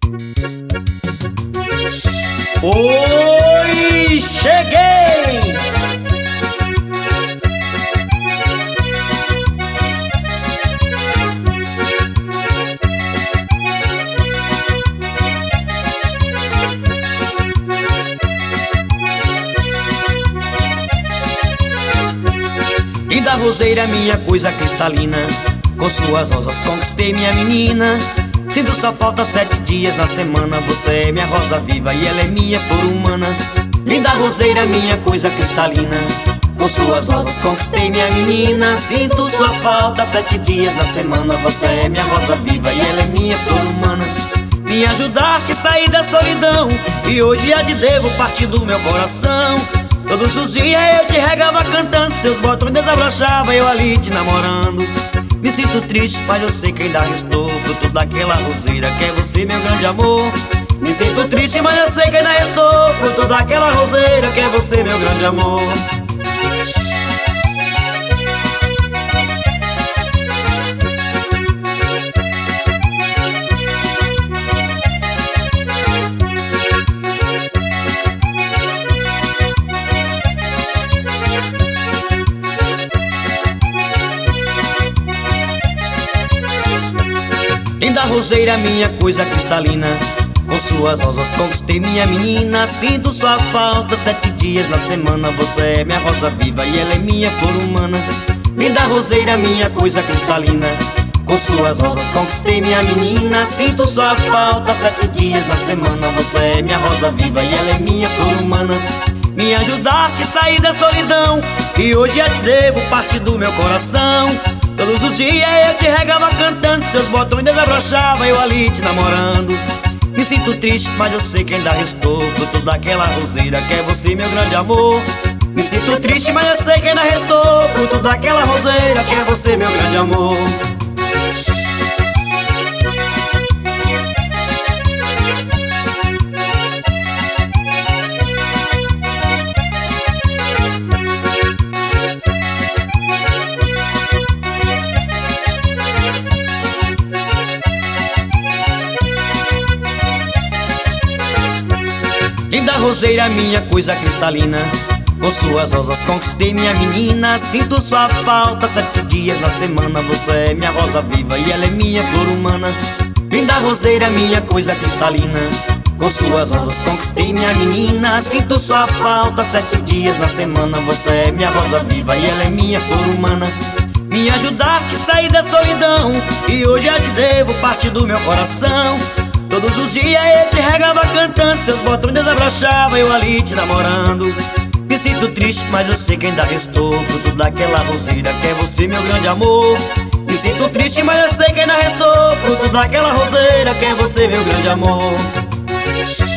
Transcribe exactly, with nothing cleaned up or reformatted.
Oi, cheguei! Linda roseira, minha coisa cristalina, com suas rosas conquistei minha menina. Sinto só falta sete dias na semana. Você é minha rosa viva e ela é minha flor humana. Linda roseira, minha coisa cristalina, com suas rosas conquistei minha menina. Sinto sua falta sete dias na semana. Você é minha rosa viva e ela é minha flor humana. Me ajudaste a sair da solidão e hoje a te devo partir do meu coração. Todos os dias eu te regava cantando, seus botões desabrochava eu ali te namorando. Me sinto triste, mas eu sei que ainda restou fruto daquela roseira que é você, meu grande amor. Me sinto triste, mas eu sei que ainda restou fruto daquela roseira que é você, meu grande amor. Linda roseira, minha coisa cristalina, com suas rosas conquistei minha menina. Sinto sua falta sete dias na semana. Você é minha rosa viva e ela é minha flor humana. Linda roseira, minha coisa cristalina, com suas rosas conquistei minha menina. Sinto sua falta sete dias na semana. Você é minha rosa viva e ela é minha flor humana. Me ajudaste a sair da solidão e hoje eu te devo parte do meu coração. Todos os dias eu te regava cantando, seus botões desabrochava eu ali te namorando. Me sinto triste, mas eu sei que ainda restou fruto daquela roseira que é você, meu grande amor. Me sinto triste, mas eu sei que ainda restou fruto daquela roseira que é você, meu grande amor. Linda roseira, minha coisa cristalina, com suas rosas conquistei minha menina. Sinto sua falta sete dias na semana. Você é minha rosa viva e ela é minha flor humana. Linda roseira, minha coisa cristalina, com suas rosas conquistei minha menina. Sinto sua falta sete dias na semana. Você é minha rosa viva e ela é minha flor humana. Me ajudaste a sair da solidão e hoje eu te devo parte do meu coração. Todos os dias eu te regava cantando, seus botões desabrochava eu ali te namorando. Me sinto triste, mas eu sei que ainda restou fruto daquela roseira que é você, meu grande amor. Me sinto triste, mas eu sei que ainda restou fruto daquela roseira que é você, meu grande amor.